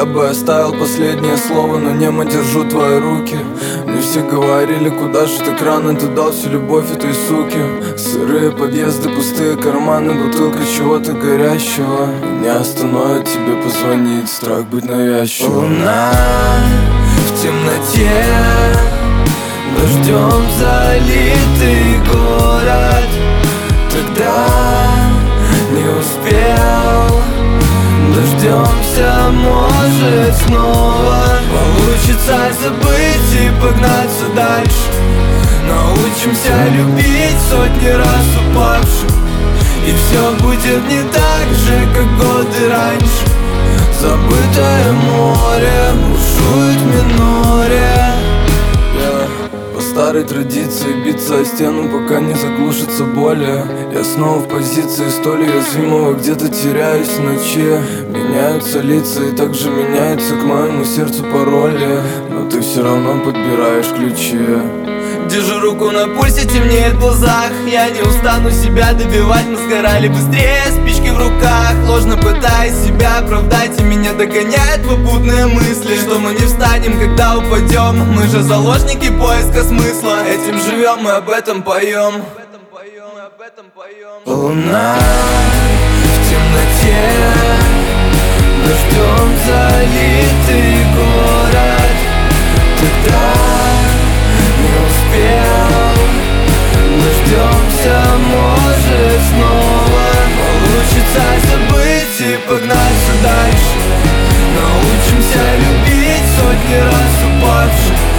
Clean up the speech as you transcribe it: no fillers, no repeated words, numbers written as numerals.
тобой оставил последнее слово, но немо держу твои руки. Мне все говорили, куда же так рано ты дал всю любовь этой суки. Сырые подъезды, пустые карманы, бутылка чего-то горящего. Не остановит тебе позвонить, страх быть навязчивым. Луна в темноте, дождем залитый город. Тогда не успел, дождемся, может, снова получится забыть и погнаться дальше. Научимся любить сотни раз упавших, и все будет не так же, как годы раньше. Забытое море бушует в миноре. По старой традиции биться о стену, пока не заглушится боль. Я снова в позиции столь уязвимого, где-то теряюсь в ночи. Меняются лица и также меняется к моему сердцу пароли, но ты все равно подбираешь ключи. Держу руку на пульсе, темнеет в глазах. Я не устану себя добивать, мы сгорали быстрее, спички в руках. Ложно пытаясь себя оправдать, и меня догоняют попутные мысли, что мы не встанем, когда упадем. Мы же заложники поиска смысла, этим живем, мы об этом поем. Луна в темноте, дождем залитый город. Тогда не успел, дождемся, может, снова получится забыть и погнаться дальше. Научимся любить сотни раз упавших,